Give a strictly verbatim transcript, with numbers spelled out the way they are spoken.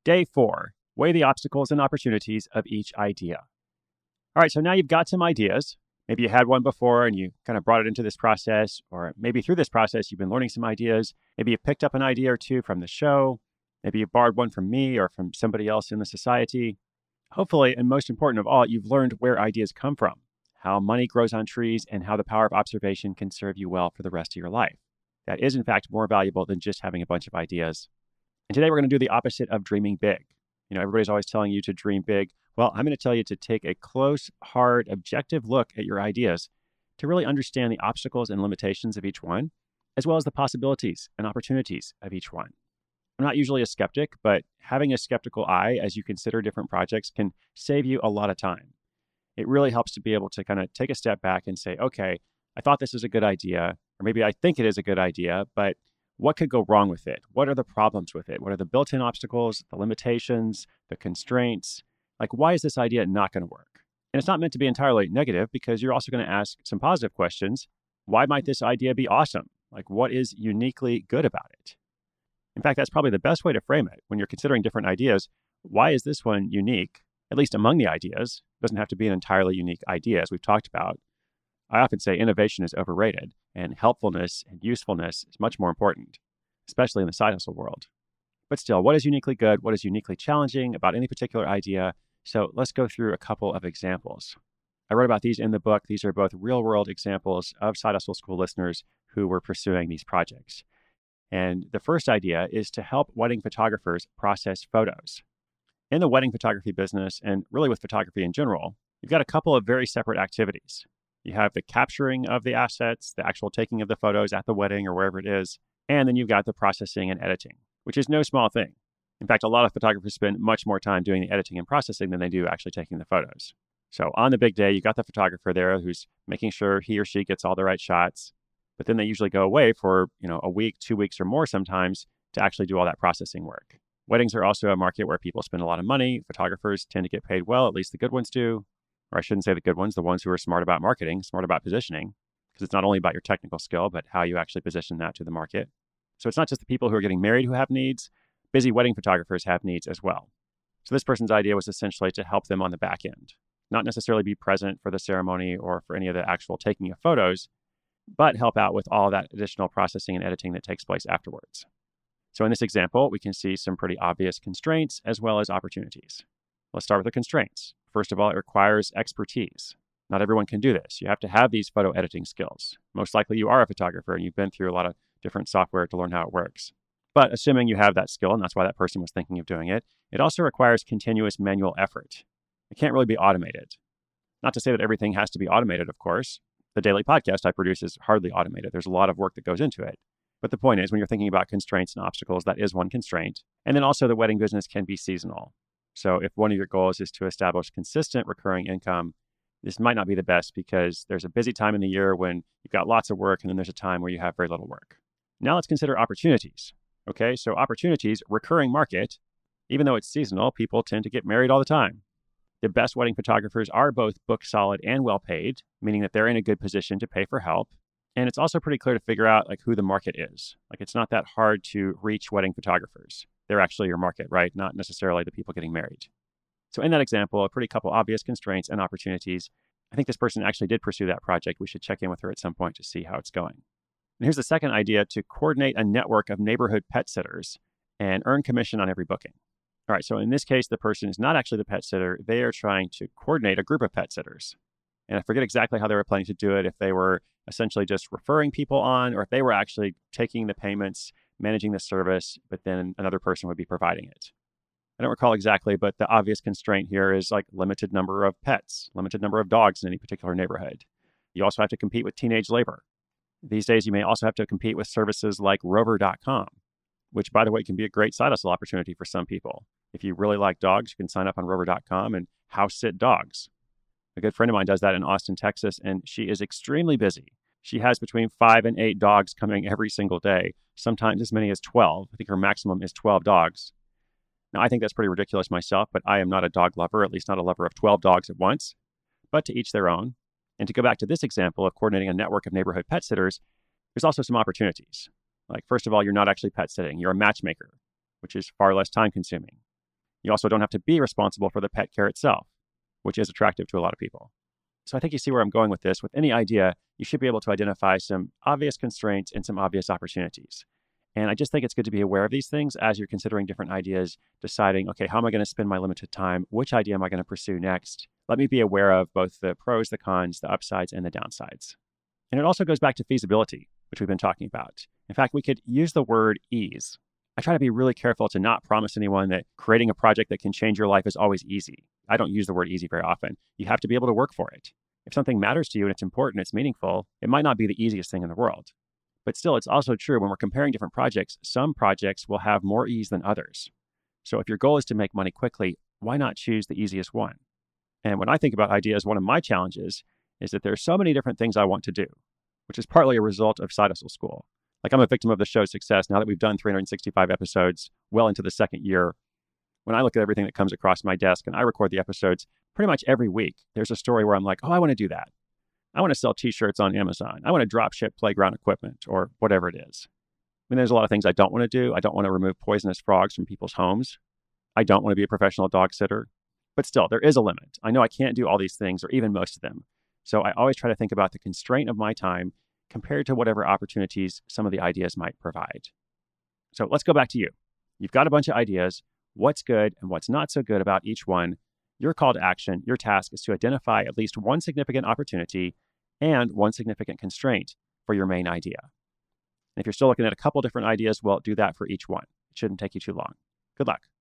Day four, weigh the obstacles and opportunities of each idea. All right, so now you've got some ideas. Maybe you had one before and you kind of brought it into this process, or maybe through this process, you've been learning some ideas. Maybe you picked up an idea or two from the show. Maybe you borrowed one from me or from somebody else in the society. Hopefully, and most important of all, you've learned where ideas come from, how money grows on trees, and how the power of observation can serve you well for the rest of your life. That is, in fact, more valuable than just having a bunch of ideas. And today we're going to do the opposite of dreaming big. You know, everybody's always telling you to dream big. Well, I'm going to tell you to take a close, hard, objective look at your ideas to really understand the obstacles and limitations of each one, as well as the possibilities and opportunities of each one. I'm not usually a skeptic, but having a skeptical eye as you consider different projects can save you a lot of time. It really helps to be able to kind of take a step back and say, okay, I thought this was a good idea, or maybe I think it is a good idea, but what could go wrong with it? What are the problems with it? What are the built-in obstacles, the limitations, the constraints? Like, why is this idea not going to work? And it's not meant to be entirely negative because you're also going to ask some positive questions. Why might this idea be awesome? Like, what is uniquely good about it? In fact, that's probably the best way to frame it. When you're considering different ideas, why is this one unique, at least among the ideas? It doesn't have to be an entirely unique idea, as we've talked about. I often say innovation is overrated, and helpfulness and usefulness is much more important, especially in the side hustle world. But still, what is uniquely good? What is uniquely challenging about any particular idea? So let's go through a couple of examples. I wrote about these in the book. These are both real-world examples of Side Hustle School listeners who were pursuing these projects. And the first idea is to help wedding photographers process photos. In the wedding photography business, and really with photography in general, you've got a couple of very separate activities. You have the capturing of the assets, the actual taking of the photos at the wedding or wherever it is, and then you've got the processing and editing, which is no small thing. In fact, a lot of photographers spend much more time doing the editing and processing than they do actually taking the photos. So on the big day, you got the photographer there who's making sure he or she gets all the right shots, but then they usually go away for, you know, a week, two weeks or more sometimes to actually do all that processing work. Weddings are also a market where people spend a lot of money. Photographers tend to get paid well, at least the good ones do. Or I shouldn't say the good ones, the ones who are smart about marketing, smart about positioning, because it's not only about your technical skill, but how you actually position that to the market. So it's not just the people who are getting married who have needs. Busy wedding photographers have needs as well. So this person's idea was essentially to help them on the back end, not necessarily be present for the ceremony or for any of the actual taking of photos, but help out with all that additional processing and editing that takes place afterwards. So in this example, we can see some pretty obvious constraints as well as opportunities. Let's start with the constraints. First of all, it requires expertise. Not everyone can do this. You have to have these photo editing skills. Most likely you are a photographer and you've been through a lot of different software to learn how it works. But assuming you have that skill, and that's why that person was thinking of doing it, it also requires continuous manual effort. It can't really be automated. Not to say that everything has to be automated, of course. The daily podcast I produce is hardly automated. There's a lot of work that goes into it. But the point is, when you're thinking about constraints and obstacles, that is one constraint. And then also the wedding business can be seasonal. So if one of your goals is to establish consistent recurring income, this might not be the best because there's a busy time in the year when you've got lots of work and then there's a time where you have very little work. Now let's consider opportunities. Okay, so opportunities, recurring market, even though it's seasonal, people tend to get married all the time. The best wedding photographers are both book solid and well paid, meaning that they're in a good position to pay for help. And it's also pretty clear to figure out like who the market is. Like it's not that hard to reach wedding photographers. They're actually your market, right? Not necessarily the people getting married. So in that example, a pretty couple obvious constraints and opportunities. I think this person actually did pursue that project. We should check in with her at some point to see how it's going. And here's the second idea: to coordinate a network of neighborhood pet sitters and earn commission on every booking. All right, so in this case, the person is not actually the pet sitter. They are trying to coordinate a group of pet sitters. And I forget exactly how they were planning to do it, if they were essentially just referring people on, or if they were actually taking the payments, managing the service, but then another person would be providing it. I don't recall exactly, but the obvious constraint here is like limited number of pets, limited number of dogs in any particular neighborhood. You also have to compete with teenage labor. These days, you may also have to compete with services like rover dot com, which, by the way, can be a great side hustle opportunity for some people. If you really like dogs, you can sign up on rover dot com and house sit dogs. A good friend of mine does that in Austin, Texas, and she is extremely busy. She has between five and eight dogs coming every single day, sometimes as many as twelve. I think her maximum is twelve dogs. Now, I think that's pretty ridiculous myself, but I am not a dog lover, at least not a lover of twelve dogs at once, but to each their own. And to go back to this example of coordinating a network of neighborhood pet sitters, there's also some opportunities. Like, first of all, you're not actually pet sitting. You're a matchmaker, which is far less time consuming. You also don't have to be responsible for the pet care itself, which is attractive to a lot of people. So I think you see where I'm going with this. With any idea, you should be able to identify some obvious constraints and some obvious opportunities. And I just think it's good to be aware of these things as you're considering different ideas, deciding, okay, how am I going to spend my limited time? Which idea am I going to pursue next? Let me be aware of both the pros, the cons, the upsides, and the downsides. And it also goes back to feasibility, which we've been talking about. In fact, we could use the word ease. I try to be really careful to not promise anyone that creating a project that can change your life is always easy. I don't use the word easy very often. You have to be able to work for it. If something matters to you and it's important, it's meaningful, it might not be the easiest thing in the world. But still, it's also true when we're comparing different projects, some projects will have more ease than others. So if your goal is to make money quickly, why not choose the easiest one? And when I think about ideas, one of my challenges is that there are so many different things I want to do, which is partly a result of Side Hustle School. Like, I'm a victim of the show's success now that we've done three hundred sixty-five episodes, well into the second year. When I look at everything that comes across my desk and I record the episodes pretty much every week, there's a story where I'm like, oh, I want to do that. I want to sell t-shirts on Amazon. I want to drop ship playground equipment or whatever it is. I mean, there's a lot of things I don't want to do. I don't want to remove poisonous frogs from people's homes. I don't want to be a professional dog sitter. But still, there is a limit. I know I can't do all these things or even most of them. So I always try to think about the constraint of my time compared to whatever opportunities some of the ideas might provide. So let's go back to you. You've got a bunch of ideas. What's good and what's not so good about each one? Your call to action, your task is to identify at least one significant opportunity and one significant constraint for your main idea. And if you're still looking at a couple different ideas, well, do that for each one. It shouldn't take you too long. Good luck.